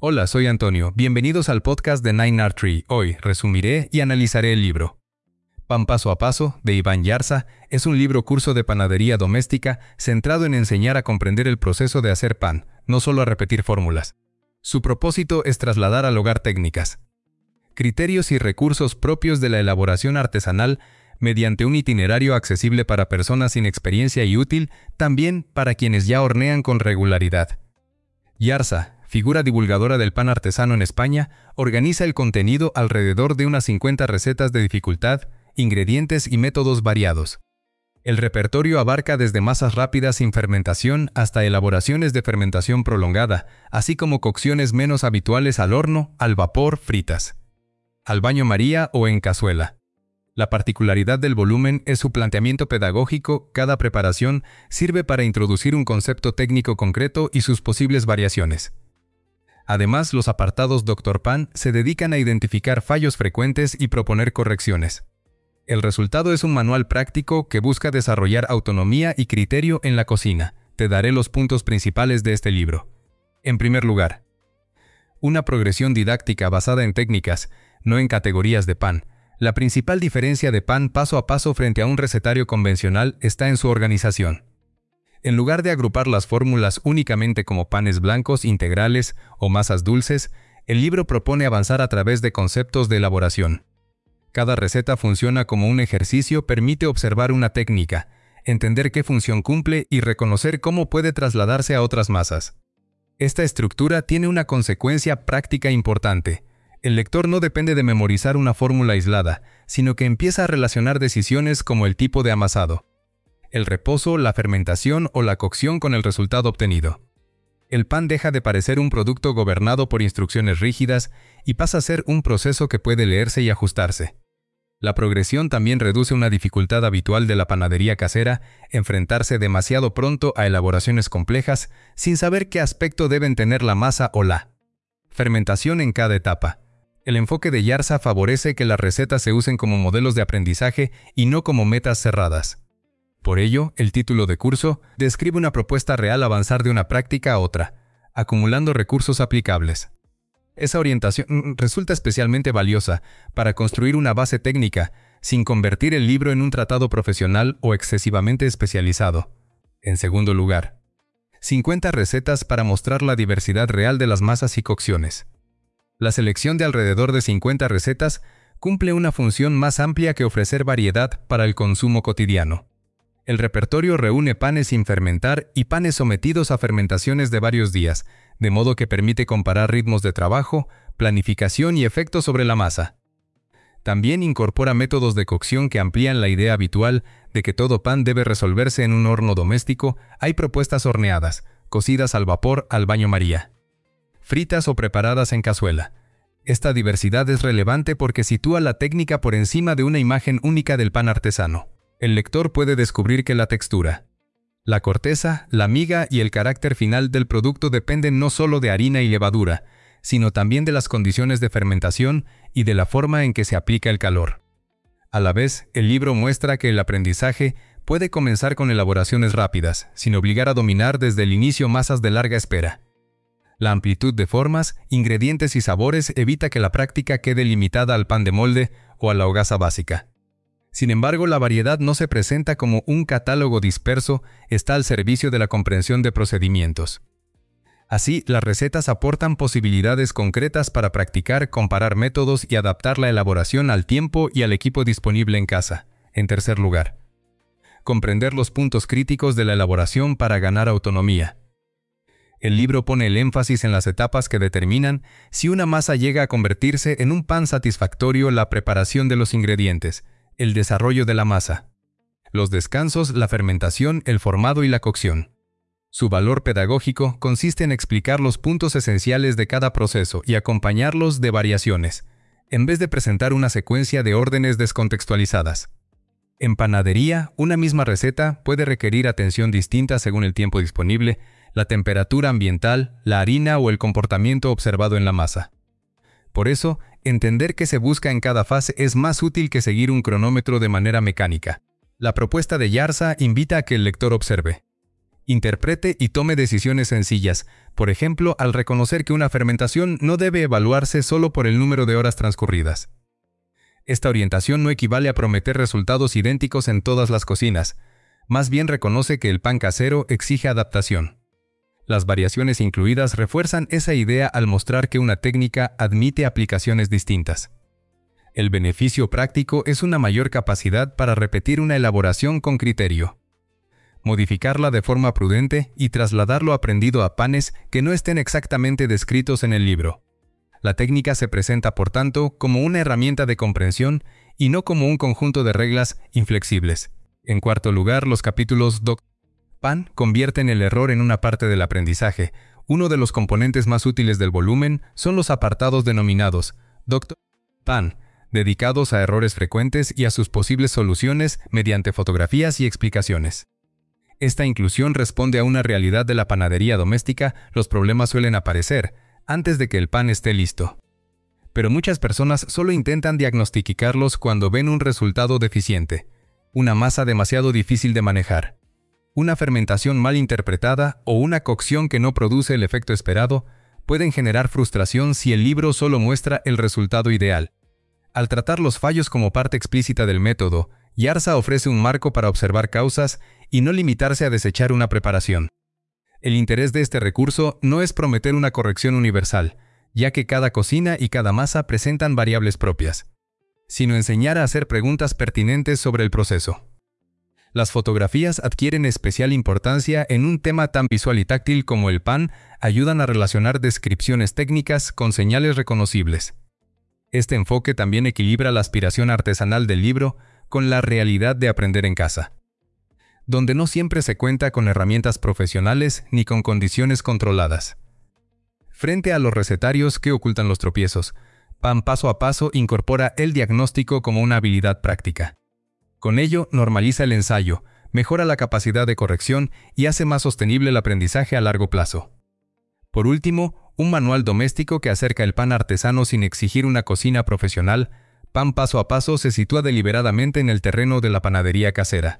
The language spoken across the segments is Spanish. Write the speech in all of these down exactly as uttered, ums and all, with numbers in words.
Hola, soy Antonio. Bienvenidos al podcast de Nine Art Tree. Hoy resumiré y analizaré el libro Pan Paso a Paso, de Iván Yarza. Es un libro curso de panadería doméstica centrado en enseñar a comprender el proceso de hacer pan, no solo a repetir fórmulas. Su propósito es trasladar al hogar técnicas, criterios y recursos propios de la elaboración artesanal mediante un itinerario accesible para personas sin experiencia y útil también para quienes ya hornean con regularidad. Yarza, figura divulgadora del pan artesano en España, organiza el contenido alrededor de unas cincuenta recetas de dificultad, ingredientes y métodos variados. El repertorio abarca desde masas rápidas sin fermentación hasta elaboraciones de fermentación prolongada, así como cocciones menos habituales al horno, al vapor, fritas, al baño María o en cazuela. La particularidad del volumen es su planteamiento pedagógico. Cada preparación sirve para introducir un concepto técnico concreto y sus posibles variaciones. Además, los apartados doctor Pan se dedican a identificar fallos frecuentes y proponer correcciones. El resultado es un manual práctico que busca desarrollar autonomía y criterio en la cocina. Te daré los puntos principales de este libro. En primer lugar, una progresión didáctica basada en técnicas, no en categorías de pan. La principal diferencia de Pan Paso a Paso frente a un recetario convencional está en su organización. En lugar de agrupar las fórmulas únicamente como panes blancos, integrales o masas dulces, el libro propone avanzar a través de conceptos de elaboración. Cada receta funciona como un ejercicio, permite observar una técnica, entender qué función cumple y reconocer cómo puede trasladarse a otras masas. Esta estructura tiene una consecuencia práctica importante. El lector no depende de memorizar una fórmula aislada, sino que empieza a relacionar decisiones como el tipo de amasado, el reposo, la fermentación o la cocción con el resultado obtenido. El pan deja de parecer un producto gobernado por instrucciones rígidas y pasa a ser un proceso que puede leerse y ajustarse. La progresión también reduce una dificultad habitual de la panadería casera, enfrentarse demasiado pronto a elaboraciones complejas sin saber qué aspecto deben tener la masa o la fermentación en cada etapa. El enfoque de Yarza favorece que las recetas se usen como modelos de aprendizaje y no como metas cerradas. Por ello, el título de curso describe una propuesta real avanzar de una práctica a otra, acumulando recursos aplicables. Esa orientación resulta especialmente valiosa para construir una base técnica, sin convertir el libro en un tratado profesional o excesivamente especializado. En segundo lugar, cincuenta recetas para mostrar la diversidad real de las masas y cocciones. La selección de alrededor de cincuenta recetas cumple una función más amplia que ofrecer variedad para el consumo cotidiano. El repertorio reúne panes sin fermentar y panes sometidos a fermentaciones de varios días, de modo que permite comparar ritmos de trabajo, planificación y efectos sobre la masa. También incorpora métodos de cocción que amplían la idea habitual de que todo pan debe resolverse en un horno doméstico. Hay propuestas horneadas, cocidas al vapor, al baño María, fritas o preparadas en cazuela. Esta diversidad es relevante porque sitúa la técnica por encima de una imagen única del pan artesano. El lector puede descubrir que la textura, la corteza, la miga y el carácter final del producto dependen no solo de harina y levadura, sino también de las condiciones de fermentación y de la forma en que se aplica el calor. A la vez, el libro muestra que el aprendizaje puede comenzar con elaboraciones rápidas, sin obligar a dominar desde el inicio masas de larga espera. La amplitud de formas, ingredientes y sabores evita que la práctica quede limitada al pan de molde o a la hogaza básica. Sin embargo, la variedad no se presenta como un catálogo disperso, está al servicio de la comprensión de procedimientos. Así, las recetas aportan posibilidades concretas para practicar, comparar métodos y adaptar la elaboración al tiempo y al equipo disponible en casa. En tercer lugar, comprender los puntos críticos de la elaboración para ganar autonomía. El libro pone el énfasis en las etapas que determinan si una masa llega a convertirse en un pan satisfactorio: la preparación de los ingredientes, el desarrollo de la masa, los descansos, la fermentación, el formado y la cocción. Su valor pedagógico consiste en explicar los puntos esenciales de cada proceso y acompañarlos de variaciones, en vez de presentar una secuencia de órdenes descontextualizadas. En panadería, una misma receta puede requerir atención distinta según el tiempo disponible, la temperatura ambiental, la harina o el comportamiento observado en la masa. Por eso, entender qué se busca en cada fase es más útil que seguir un cronómetro de manera mecánica. La propuesta de Yarza invita a que el lector observe Interprete y tome decisiones sencillas, por ejemplo, al reconocer que una fermentación no debe evaluarse solo por el número de horas transcurridas. Esta orientación no equivale a prometer resultados idénticos en todas las cocinas, más bien reconoce que el pan casero exige adaptación. Las variaciones incluidas refuerzan esa idea al mostrar que una técnica admite aplicaciones distintas. El beneficio práctico es una mayor capacidad para repetir una elaboración con criterio, modificarla de forma prudente y trasladar lo aprendido a panes que no estén exactamente descritos en el libro. La técnica se presenta, por tanto, como una herramienta de comprensión y no como un conjunto de reglas inflexibles. En cuarto lugar, los capítulos Doc Pan convierten el error en una parte del aprendizaje. Uno de los componentes más útiles del volumen son los apartados denominados Doctor Pan, dedicados a errores frecuentes y a sus posibles soluciones mediante fotografías y explicaciones. Esta inclusión responde a una realidad de la panadería doméstica. Los problemas suelen aparecer antes de que el pan esté listo. Pero muchas personas solo intentan diagnosticarlos cuando ven un resultado deficiente, una masa demasiado difícil de manejar, una fermentación mal interpretada o una cocción que no produce el efecto esperado. Pueden generar frustración si el libro solo muestra el resultado ideal. Al tratar los fallos como parte explícita del método, Yarza ofrece un marco para observar causas y no limitarse a desechar una preparación. El interés de este recurso no es prometer una corrección universal, ya que cada cocina y cada masa presentan variables propias, sino enseñar a hacer preguntas pertinentes sobre el proceso. Las fotografías adquieren especial importancia en un tema tan visual y táctil como el pan. Ayudan a relacionar descripciones técnicas con señales reconocibles. Este enfoque también equilibra la aspiración artesanal del libro con la realidad de aprender en casa, donde no siempre se cuenta con herramientas profesionales ni con condiciones controladas. Frente a los recetarios que ocultan los tropiezos, Pan paso a paso incorpora el diagnóstico como una habilidad práctica. Con ello, normaliza el ensayo, mejora la capacidad de corrección y hace más sostenible el aprendizaje a largo plazo. Por último, un manual doméstico que acerca el pan artesano sin exigir una cocina profesional. Pan paso a paso se sitúa deliberadamente en el terreno de la panadería casera.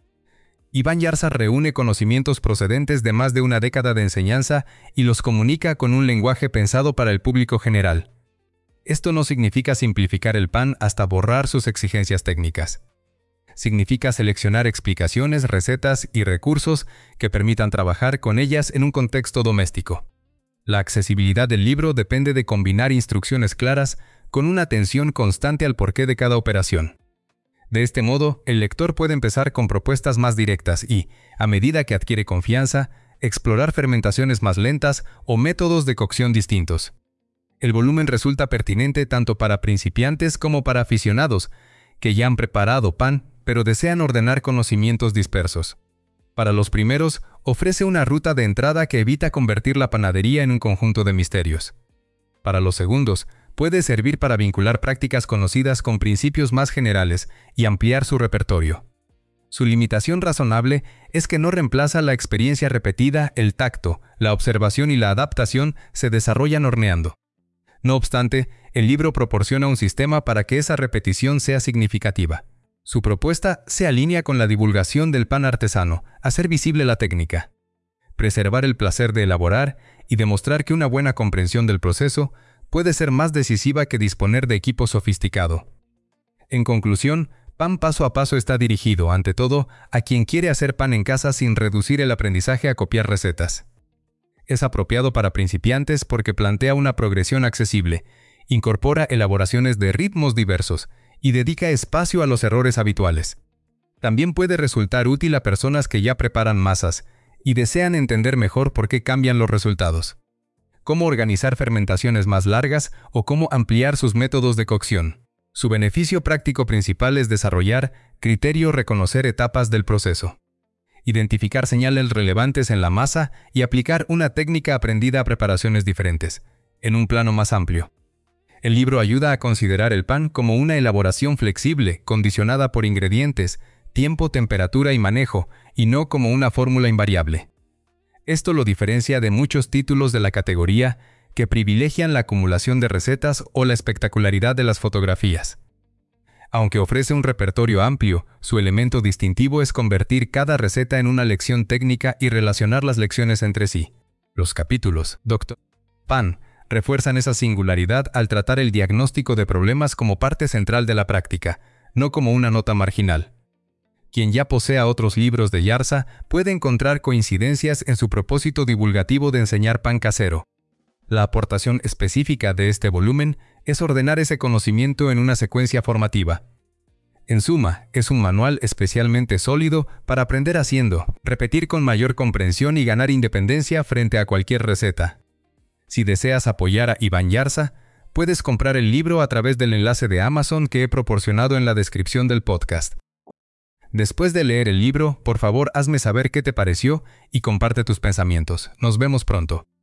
Iván Yarza reúne conocimientos procedentes de más de una década de enseñanza y los comunica con un lenguaje pensado para el público general. Esto no significa simplificar el pan hasta borrar sus exigencias técnicas. Significa seleccionar explicaciones, recetas y recursos que permitan trabajar con ellas en un contexto doméstico. La accesibilidad del libro depende de combinar instrucciones claras con una atención constante al porqué de cada operación. De este modo, el lector puede empezar con propuestas más directas y, a medida que adquiere confianza, explorar fermentaciones más lentas o métodos de cocción distintos. El volumen resulta pertinente tanto para principiantes como para aficionados que ya han preparado pan, pero desean ordenar conocimientos dispersos. Para los primeros, ofrece una ruta de entrada que evita convertir la panadería en un conjunto de misterios. Para los segundos, puede servir para vincular prácticas conocidas con principios más generales y ampliar su repertorio. Su limitación razonable es que no reemplaza la experiencia repetida. El tacto, la observación y la adaptación se desarrollan horneando. No obstante, el libro proporciona un sistema para que esa repetición sea significativa. Su propuesta se alinea con la divulgación del pan artesano, hacer visible la técnica, preservar el placer de elaborar y demostrar que una buena comprensión del proceso puede ser más decisiva que disponer de equipo sofisticado. En conclusión, Pan paso a paso está dirigido, ante todo, a quien quiere hacer pan en casa sin reducir el aprendizaje a copiar recetas. Es apropiado para principiantes porque plantea una progresión accesible, incorpora elaboraciones de ritmos diversos y dedica espacio a los errores habituales. También puede resultar útil a personas que ya preparan masas y desean entender mejor por qué cambian los resultados, cómo organizar fermentaciones más largas o cómo ampliar sus métodos de cocción. Su beneficio práctico principal es desarrollar criterio, reconocer etapas del proceso, identificar señales relevantes en la masa y aplicar una técnica aprendida a preparaciones diferentes, en un plano más amplio. El libro ayuda a considerar el pan como una elaboración flexible, condicionada por ingredientes, tiempo, temperatura y manejo, y no como una fórmula invariable. Esto lo diferencia de muchos títulos de la categoría que privilegian la acumulación de recetas o la espectacularidad de las fotografías. Aunque ofrece un repertorio amplio, su elemento distintivo es convertir cada receta en una lección técnica y relacionar las lecciones entre sí. Los capítulos doctor Pan refuerzan esa singularidad al tratar el diagnóstico de problemas como parte central de la práctica, no como una nota marginal. Quien ya posea otros libros de Yarza puede encontrar coincidencias en su propósito divulgativo de enseñar pan casero. La aportación específica de este volumen es ordenar ese conocimiento en una secuencia formativa. En suma, es un manual especialmente sólido para aprender haciendo, repetir con mayor comprensión y ganar independencia frente a cualquier receta. Si deseas apoyar a Iván Yarza, puedes comprar el libro a través del enlace de Amazon que he proporcionado en la descripción del podcast. Después de leer el libro, por favor hazme saber qué te pareció y comparte tus pensamientos. Nos vemos pronto.